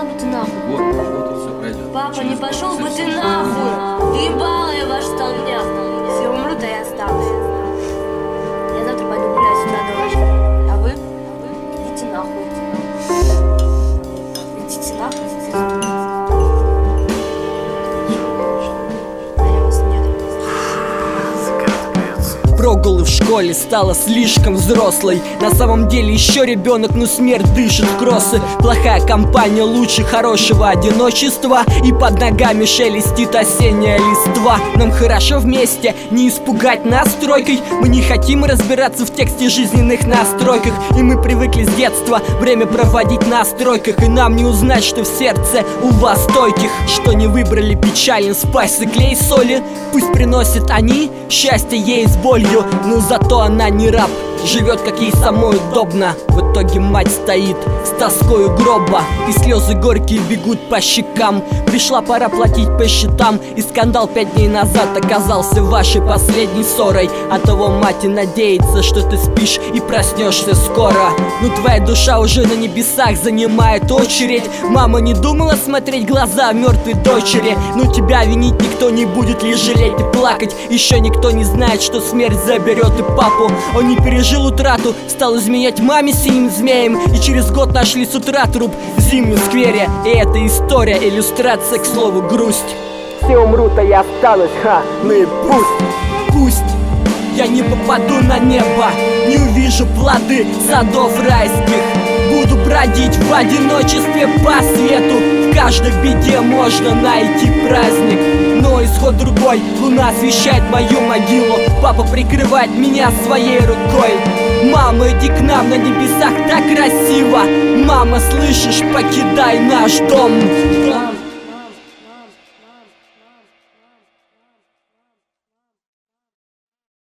бы ты нахуй. Вот, все пройдет. Папа, не пошел бы ты нахуй. Ебало я ваш столбняк. Если умру, то я останусь. Я завтра пойду гулять с утра до ночи. А вы? Идите нахуй. Идите нахуй. Прогулы в школе стала слишком взрослой. На самом деле еще ребенок, но смерть дышит в кроссы. Плохая компания лучше хорошего одиночества. И под ногами шелестит осенняя листва. Нам хорошо вместе, не испугать нас тройкой. Мы не хотим разбираться в тексте жизненных настройках. И мы привыкли с детства время проводить на стройках. И нам не узнать, что в сердце у вас стойких. Что не выбрали печален спайс и клей соли. Пусть приносят они счастье ей с болью, но зато она не раб, живет как ей самой удобно. В итоге мать стоит с тоской у гроба, и слезы горькие бегут по щекам. Пришла пора платить по счетам, и скандал 5 дней назад оказался вашей последней ссорой. А того мать и надеется, что ты спишь и проснешься скоро. Но твоя душа уже на небесах занимает очередь. Мама не думала смотреть глаза мертвой дочери. Но тебя винить никто не будет, лишь жалеть и плакать. Еще никто не знает, что смерть заберет и папу. Он не пережил утрату, стал изменять маме синим змеем. И через год нашли с утра труп в зимнем сквере. И эта история иллюстрация, к слову, грусть. Все умрут, а я останусь, ну и пусть я не попаду на небо, не увижу плоды садов райских. Буду бродить в одиночестве по свету. В каждой беде можно найти праздник. Но исход другой, луна освещает мою могилу. Папа прикрывает меня своей рукой. Мама, иди к нам, на небесах так красиво. Мама, слышишь, покидай наш дом.